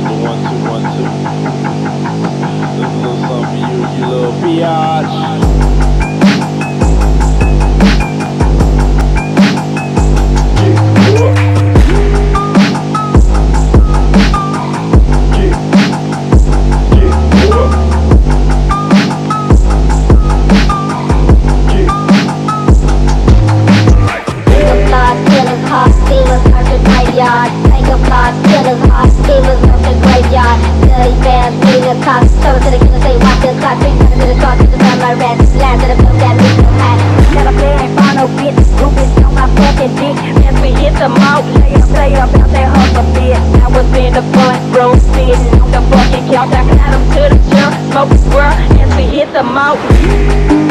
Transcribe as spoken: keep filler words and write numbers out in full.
Testing one two one two. This is a little something for you, you little biatch. The mouth, lay up, lay up out that hustle bit. I was in the front row, sitting on the fucking couch. I got him to the chair, smoke the square, and we hit the mouth.